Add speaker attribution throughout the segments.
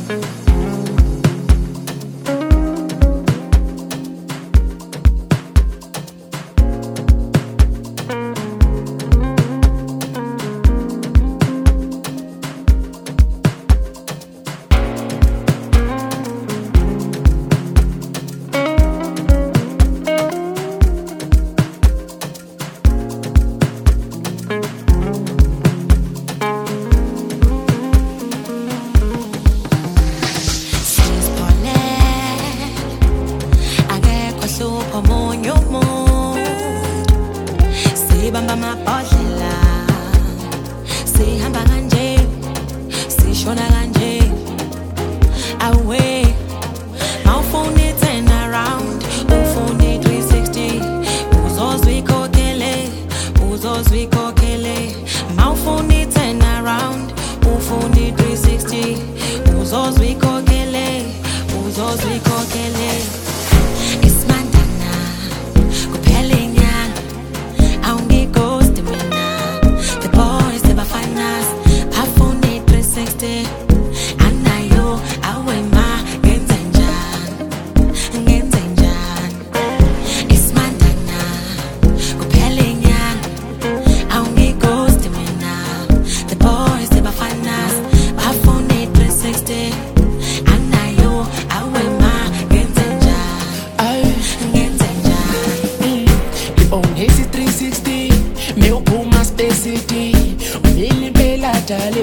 Speaker 1: Sibamba amabhodlela sihamba kanje sishona kanje away mawufuni turn around ufuni 360 uzozwikhokhele mawufuni turn around ufuni 360 uzozwikhokhele ismandana kuphela inyanga awungighosti mina the boys nebafanas bafuni 360 anayo awema ngenze njani ismandana kuphela inyanga awungighosti mina the boys nebafanas bafuni 360 anayo awema ngenze njani
Speaker 2: on hesi 360 meuphuma spacity unilibela dale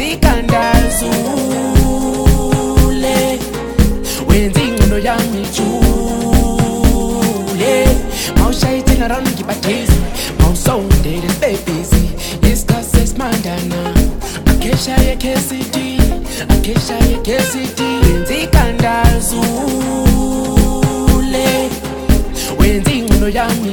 Speaker 2: wenzikandazule wenza ingcondo yami ijule mawushayithela around ngibadezi mawusondele bebhizi isikhathi sesimandana akhesha yekhesity wenzikandazule wenza ingcondo yami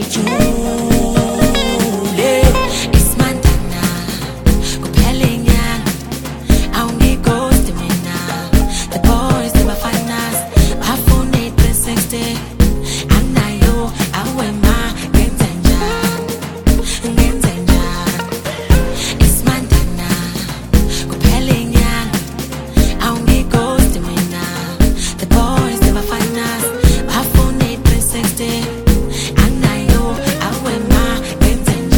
Speaker 2: ijule
Speaker 1: ismandana kuphela inyanga awungighosti mina the boys nebafanas bafuni 360 anayo awema ngenze njani ismandana kuphela inyanga awungighosti mina the boys nebafanas bafuni 360 anayo awema ngenze njani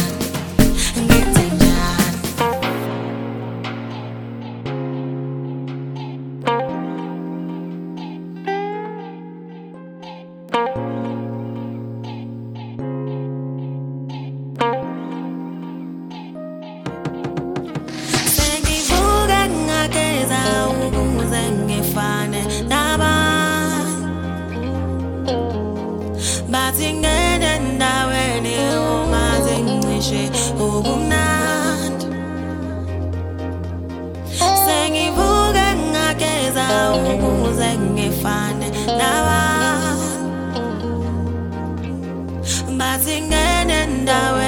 Speaker 1: sengivuka ngageza ukuze ngifane nabantu bathi ngene endaweni ungaze ngicishe ubumnandi sengivuka ngageza ukuze ngifane nabantu bathi ngene endaweni